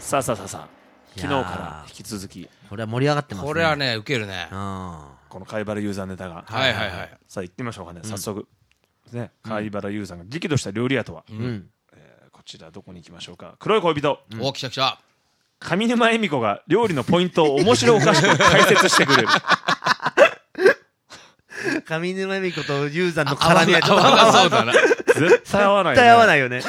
さあ昨日から引き続きこれは盛り上がってますね。 これはねウケるね。 この貝原雄山ネタがはいはいはい。 さあ行ってみましょうかね、早速ね。貝原雄山が激怒した料理屋とは、こちらどこに行きましょうか。黒い恋人、 お来た来た。 上沼恵美子が料理のポイントを面白おかしく解説してくれる。 上沼恵美子と雄山の絡みはちょっと合わなそうだな。 絶対合わない、ね、 絶対合わないよね。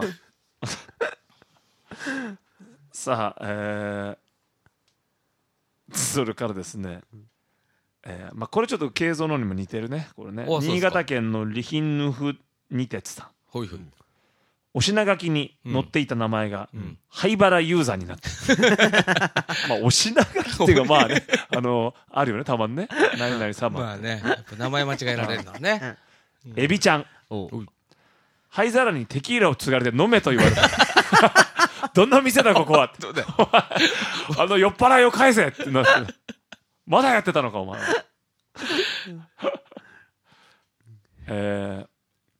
さあ、それからですね、これちょっと慶三のにも似てるね、これね。新潟県のリヒンヌフニテツさん、 ほいほい。 お品書きに載っていた名前が灰原雄山になってる。お品書きっていうかまあね、あるよね、たまにね。何々様。 まあね、やっぱ名前間違えられるのはね。 エビちゃん、灰皿にテキーラを継がれて飲めと言われた。どんな店だここは。酔っ払いを返せってなって。まだやってたのかお前は。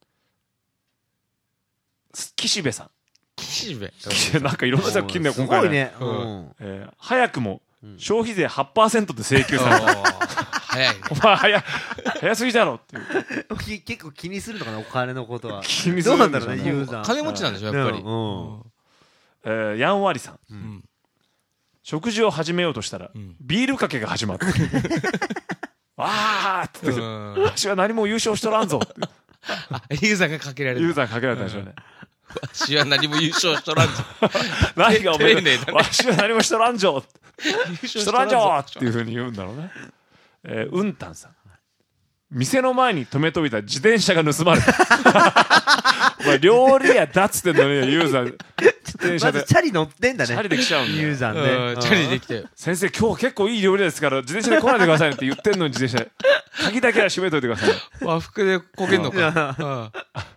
岸辺さん。 岸辺。 なんかいろんな人が来んねよ今回。 すごいね。 早くも消費税 8% で請求された。 早いね。 お前早すぎだろっていう。 結構気にするのかな、お金のことは。 気にすどうるんでしょうね。 なんだろうね、ユーザー。 金持ちなんでしょやっぱり。 やんわりさん、食事を始めようとしたらビールかけが始まった。わーって私は何も優勝しとらんぞ。 ユーザーがかけられる。 ユーザーかけられたでしょうね。 私は何も優勝しとらんぞ。 何がおめで丁寧だね。 私は何もしとらんじょしとらんじょっていうふうに言うんだろうね。うんたんさん、店の前に止めといた自転車が盗まれた。料理屋だっつってんのにユーザー自転車でまずチャリ乗ってんだね。 チャリで来ちゃうんだよ。 ユーザーね。 チャリできてよ。 先生今日結構いい料理ですから自転車で来ないでくださいねって言ってんのに自転車で鍵だけは閉めといてください。 和服でこけんのか。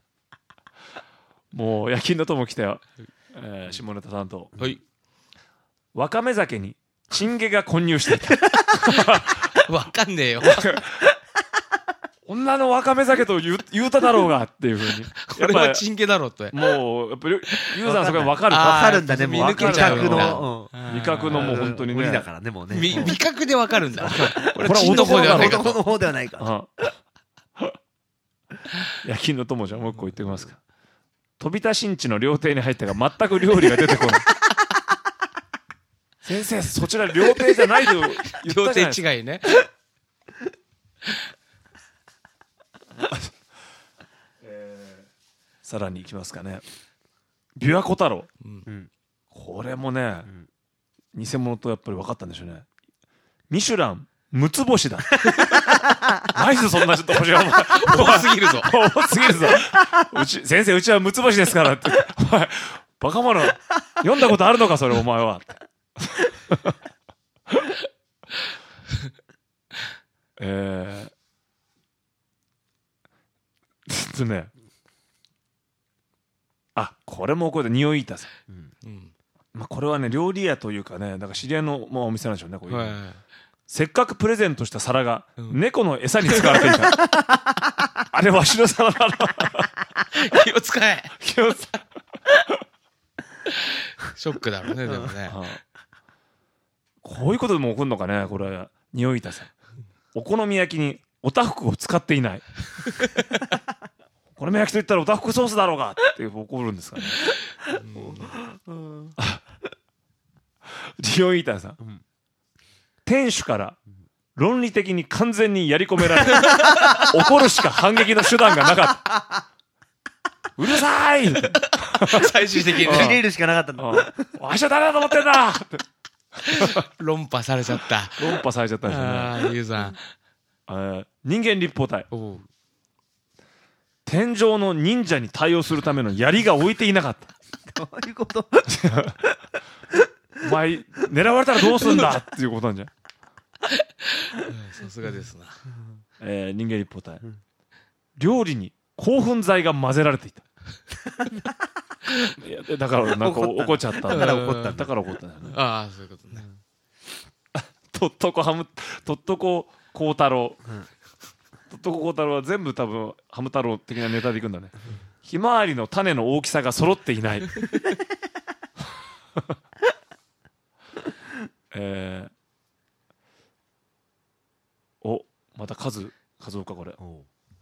もう夜勤の友来たよ。下ネタ担当。わかめ酒にチンゲが混入していた。 わかんねえよ。 女のわかめ酒と言うただろうがっていうふうに。 これはチンゲだろって。 もうやっぱりユーザーのそこに分かる。 分かるんだね、もう。 見抜けちゃうんだ。 味覚のもう本当にね。 無理だからね、もうね。 味覚で分かるんだ。これはチンの方ではないか。 男の方ではないか。 夜勤の友じゃもう一個言ってきますか。飛び田新地の料亭に入ったが全く料理が出てこない。先生そちら料亭じゃないと言ったじゃないですか。 料亭違いね。 さらにいきますかね。琵琶湖太郎、これもね、偽物とやっぱり分かったんでしょうね。ミシュラン6つ星だ。ないぞそんな人星が。 多すぎるぞ。 多すぎるぞ。先生うちは6つ星ですからって。お前バカ者読んだことあるのかそれお前は。ね、これもこれで匂い板さん、これはね料理屋というかね、だから知り合いの、お店なんでしょうね。こういう、せっかくプレゼントした皿が猫の餌に使われていた。あれわしの皿なの。 気を使え。 気を使え。 ショックだろうねでもね。 こういうことでも起こるのかね、これ匂い板さん。お好み焼きにおたふくを使っていない。お好み焼きといったらおたふくソースだろうがって怒るんですかね。匂い板さん、店主から論理的に完全にやり込められ、怒るしか反撃の手段がなかった。うるさい。 最終的に切れるしかなかったんだ。 わしは誰だと思ってんだ。 論破されちゃった。 論破されちゃったんですよね。 ユーザー。人間立方体。天井の忍者に対応するための槍が置いていなかった。 どういうこと？ お前狙われたらどうすんだっていうことなんじゃん。 さすがですな。 人間立方体、料理に興奮剤が混ぜられていた。いやだからなんか怒っちゃった。 だから怒ったんだ。 だから怒ったんだよね。 ああそういうことね。 とっとこ孝太郎。とっとこ孝太郎は全部多分ハム太郎的なネタでいくんだね。ひまわりの種の大きさが揃っていない。 数おかこれ。 おう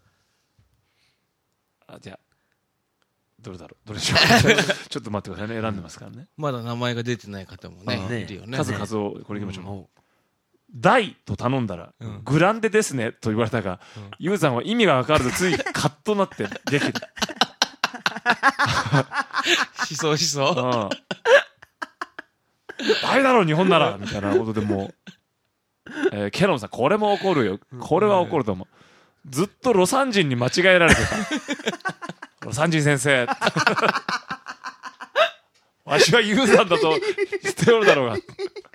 じゃあどれだろう、どれでしょうちょっと待ってくださいね、選んでますからね。 まだ名前が出てない方もねねいるよね。 数をこれいきましょう。 おう大と頼んだら、 うんグランデですねと言われたが、 うんユウさんは意味が分からずついカッとなって激怒。 しそうしそう。 うん大だろ日本ならみたいなことでもう、ケノンさんこれも怒るよ、これは怒ると思う。ずっとロサン人に間違えられてた。ロサン人先生わしはユウさんだと知っておるだろうが。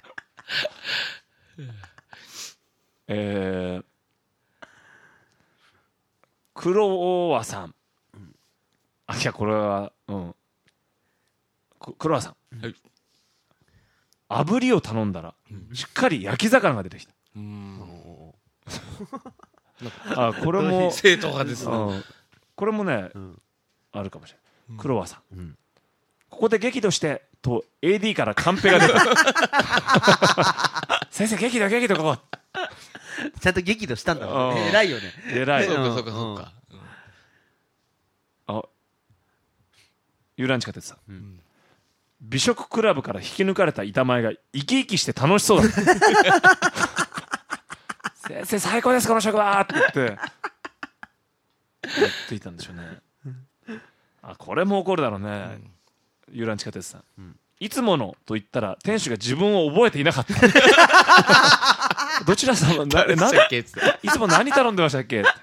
黒輪さん、いやこれは黒輪さん、 はい炙りを頼んだら、しっかり焼き魚が出てきた。 おこれも正統派ですね。 これもね、 んあるかもしれない。黒輪さん、 うんここで激怒してと AD からカンペが出た。先生激怒ここ。 ちゃんと激怒したんだもんね。 うん偉いよね。 偉い。 そうかそうかそうか。 遊覧地下鉄さん、 ん美食クラブから引き抜かれた板前が生き生きして楽しそうだ。先生最高ですこの職場って言ってやっていたんでしょうね。これも怒るだろうね、遊覧地下鉄さん、いつものと言ったら店主が自分を覚えていなかった。どちらさんは誰でしたっけっつっていつも何頼んでましたっけって。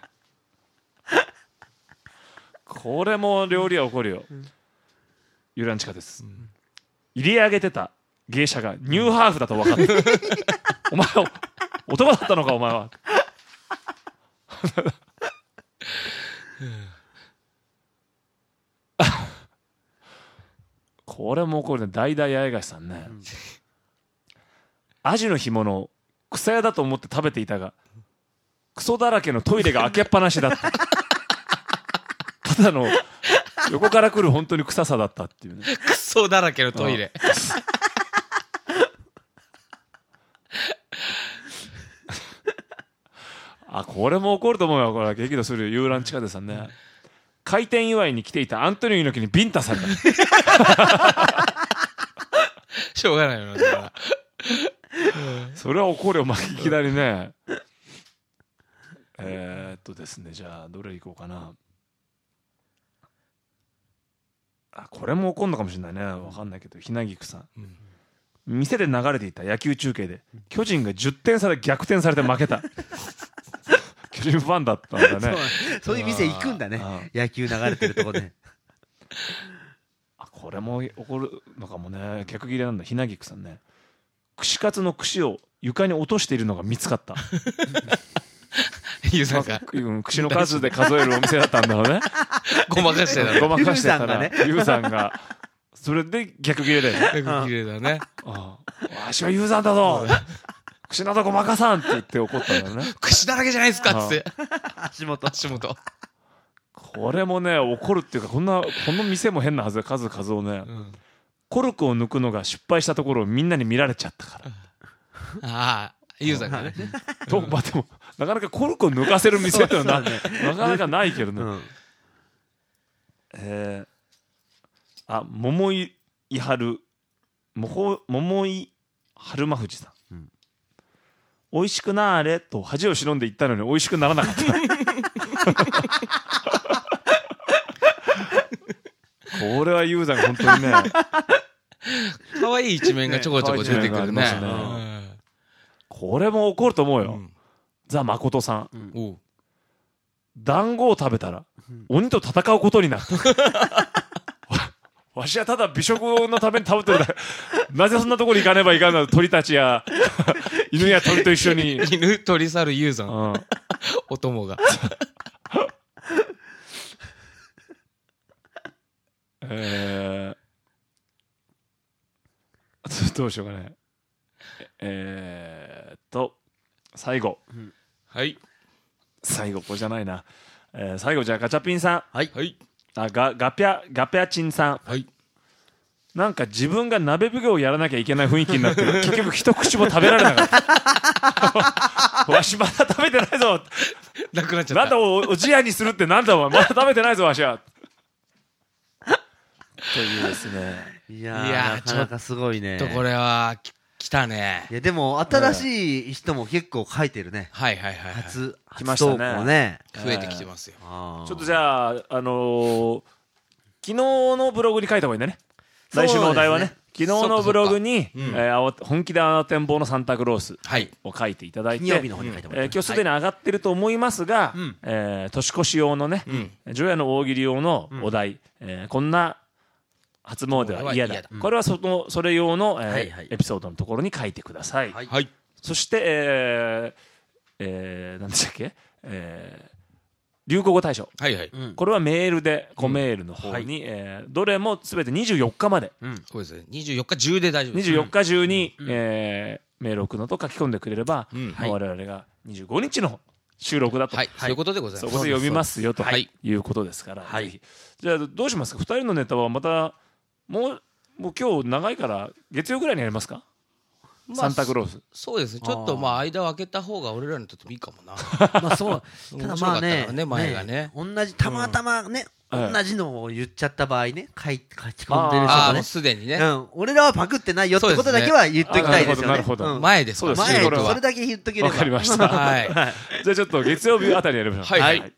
これも料理は怒るよ、遊覧地下鉄、入れ上げてた芸者がニューハーフだと分かった。お前は男だったのかお前は。これもこれね、代々八重樫さんね、アジの干物を草屋だと思って食べていたがクソだらけのトイレが開けっぱなしだった。ただの横から来る本当に臭さだったっていうね。 クソだらけのトイレ。 これも怒ると思うよ。これは激怒する遊覧地下鉄さんね、開店祝いに来ていたアントニオ猪木にビンタされた。 しょうがないよなだから。 それは怒るよ、いきなりね。ですね、じゃあどれいこうかな。これも怒るのかもしれないね、わかんないけど、ひなぎくさん、店で流れていた野球中継で巨人が10点差で逆転されて負けた。巨人ファンだったんだね。 そういう店行くんだね。野球流れてるとこで。 これも怒るのかもね。逆切れなんだ。ひなぎくさんね、串カツの串を床に落としているのが見つかった。 ゆうさんが串の数で数えるお店だったんだろうね。 ごまかしてたごの。 まかしてたらユユウさんがそれで逆切れだよね。 綺麗だね。 わしはユウさんだぞ、串などごまかさんって言って怒ったんだよね。 串だらけじゃないですかっつって。 足元。 足元。 これもね怒るっていうか、この店も変なはずで、数をね、コルクを抜くのが失敗したところをみんなに見られちゃったから。 ああ、ゆうさんがね。 でもなかなかコルクを抜かせる店っていうのはなかなかないけどね。桃井春馬富士さん、美味しくなーれと恥を忍んで言ったのに美味しくならなかった。これはユーザーが本当にね、 可愛い一面がちょこちょこ出てくるね。 これも怒ると思うよ。ザ・誠さん、 おう団子を食べたら鬼と戦うことになった。わしはただ美食のために食べてるだけ。なぜそんなところに行かねばいかんの。鳥たちや犬や鳥と一緒に。 犬取り去るユーザー、お供が。 どうしようかね。最後、 はい最後これじゃないな。最後じゃあガチャピンさん、 はい。 はいガピャチンさん、 はい。 なんか自分が鍋奉行をやらなきゃいけない雰囲気になって結局一口も食べられなかったわしまだ食べてないぞなくなっちゃった。 なんだおじやにするってなんだお前まだ食べてないぞわしはというですねいやー、 いやーなかなかすごいね。 これは、来たね。 いや、でも、新しい人も結構書いてるね。 はいはいはいはい。 来ましたね初投稿ね。 増えてきてますよ。 ちょっとじゃあ昨日のブログに書いた方がいいんだね来週のお題はね昨日のブログに本気で展望のサンタクロースを書いていただいて金曜日の方に書いてもらって今日すでに上がってると思いますが年越し用のね除夜の大喜利用のお題こんな初詣は嫌だこれはそれ用のエピソードのところに書いてくださいはい。 そして何でしたっけ流行語大賞はいはい。 これはメールでコメールの方にどれもすべて24日までそうですね。24日中で大丈夫です。 24日中にメールを送るのと書き込んでくれれば我々が25日の収録だとはい。そういうことでございます。 そこで読みますよとはいいうことですからぜひじゃあどうしますか2人のネタはまたもう今日長いから月曜ぐらいにやりますかサンタクロースそうですね。ちょっとまあ間を空けた方が俺らにとってもいいかもな。 まあそう。ただまあね、 前がね。 同じ、たまたまね、同じのを言っちゃった場合ね、書き込んでる人ああ、もうとね。 すでにね。 俺らはパクってないよってことだけは言っときたいですよね。 なるほど前です。 そうです前、 これはそれだけ言っとければ。 わかりましたはい。 じゃあちょっと月曜日あたりやりましょうはい。